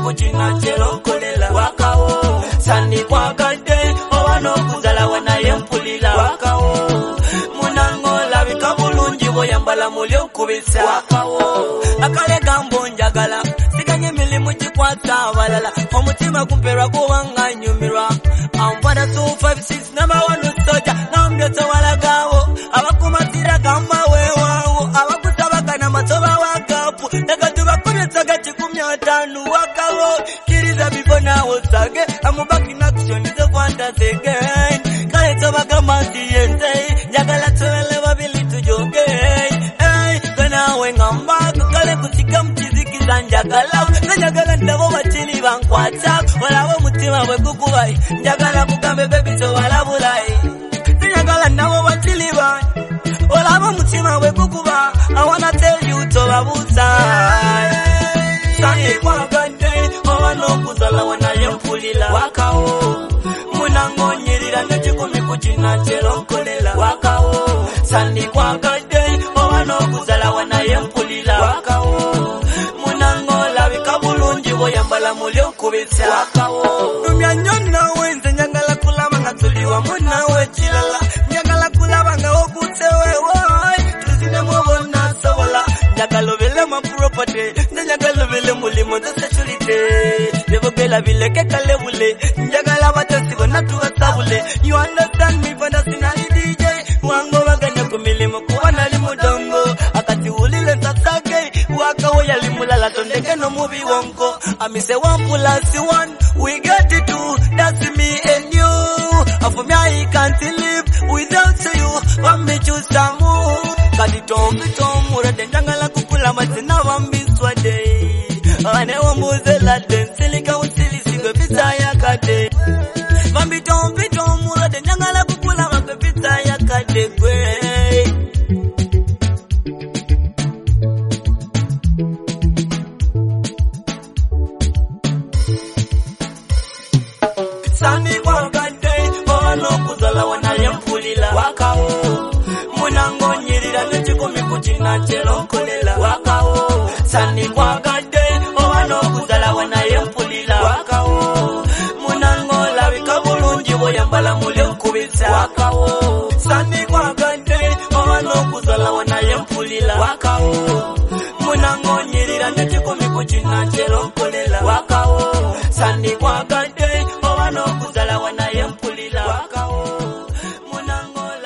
kuchina chelo kolela wakawo sandi kwa kade owano kuzala wanaye mpulila wakawo munangola bikabulungi boyambala mulyo kubisa wakawo akale gambo njagala siganye milimu chikwata abalala omutima kumperwa kubanga nyumirwa ampada 256 number 1 soja namyoto walagawo abakumatira gamba wewawo abakutabagana matoba wagapu nakatuba kunyetsaga chikumyatanu wakawo kiriza before nawo sage amubaki naction is a fantasy again kale tobaga masiente njagala tole babili tujoge hey kana wengamba kale kutika mchiziki zanjagala njagala ndabo batili bankwata walabo mutima bwe kukubai njagala kugambe baby to walabulai njagala ndabo batili ban walabo mutima bwe kukuba I wanna tell you to babusa sanye kwa gande owano kuzala wanaye mpulila wakawo munangonyirira nekikumi kuchina chelo kolela wakawo sandi kwa gande owano kuzala wanaye mpulila wakawo munangola bikabulungi boyambala mulyo kubisa wakawo numyanyona wenze nyangala kulaba nga tuliwa munawe chilala nyangala kulaba nga okutewe tuzine mubona sobola nyagalobele ma property nyagalobele mulimo security bebela bileke kalebule njagala batasi bona tubatabule you understand me for the sinali DJ wango baganya kumilimo kubana limudongo akati ulile ntasage wakawo yalimulala tondeke no mubi wonko amise 1+1 we get it too that's me and you for me I can't live without you want me to samu kadi tomu rede njangala kukula mazina wambiswa day ane wambuzela densilika usili sigo pizza ya kade Mambi tomu rede njangala kukula mazina pizza ya kade kwe Sani kwa kade owano kuzala wanaye mpulila wakawo munangonyirira nekikumi kuchina chelo kolela wakawo sandi kwa kade owano kuzala wanaye mpulila wakawo munangola bikabulungi boyambala mulyo kubisa wakawo sandi kwa kade owano kuzala wanaye mpulila wakawo munangonyirira nekikumi kuchina chelo kolela wakawo sandi